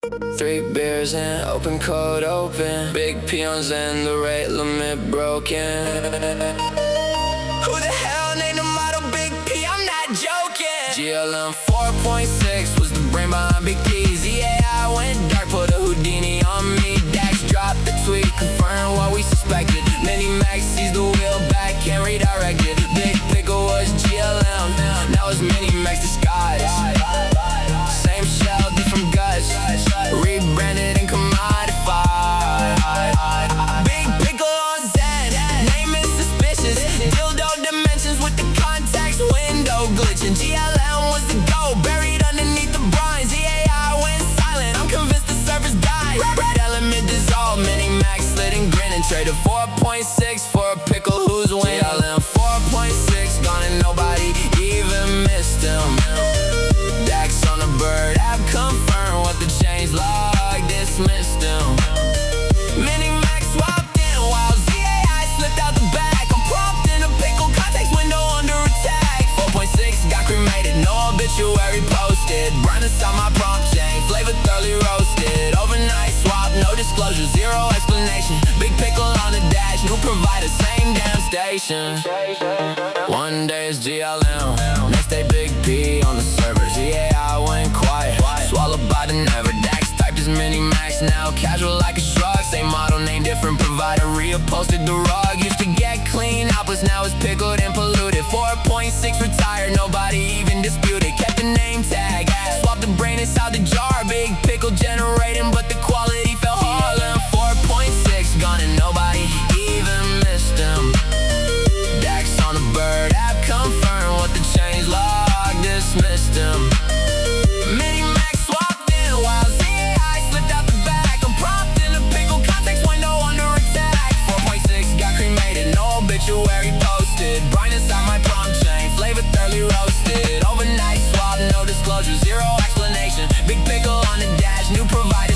3 beers in, open code open. Big peons and the rate limit broken. Who the hell named the model Big P? I'm not joking. GLM 4.6 was the brain behind Big P's. Yeah, I went dark, put a Houdini on me. Dax dropped the tweet, confirmed what we suspected. Mini Max sees the wheel back, can't redirect it. Big Pickle was GLM, now it's Mini Max disguise. Same shell, different guts, rebranded and commodified. Big Pickle on Zen, name is suspicious. Dildo dimensions with the contacts, window glitching. GLM was the go, buried underneath the bronze. EAI went silent, I'm convinced the surface died. Red element dissolved, Mini Max slid and grinning. Traded 4.6 for a pickle who's winning. GLM 4.6 gone and nobody even missed him. Dax on the bird app confirmed what the change log dismissed him. Mini Max swapped in while ZAI slipped out the back. I'm prompt in a pickle, context window under attack. 4.6 got cremated, no obituary posted. Burn inside my prompt chain, flavor thoroughly roasted. Overnight swap, no disclosure, zero explanation. Big Pickle on the dash, new provider, same damn station. One day it's GLM, next day Big P on the servers. Yeah, I went quiet, swallowed by the never. Dax typed his Mini Max, now casual like a shrug. Same model, name different provider, reupholstered the rug. Used to get clean outputs, now it's pickled and polluted. 4.6 retired, nobody even disputed. Kept the name tag, swapped the brain inside the jar. Big Pickle generating, but the quality fell hard. 4.6 gone and nobody even missed him. Dax on the bird app confirmed what the change log dismissed him. Mini Max swapped in while ZAI slipped out the back. I'm prompt in a pickle, context window under attack. 4.6 got cremated, no obituary posted. Brine inside my prompt chain, flavor thoroughly roasted. Overnight swap, no disclosure, zero explanation. Big Pickle on the dash, new provider,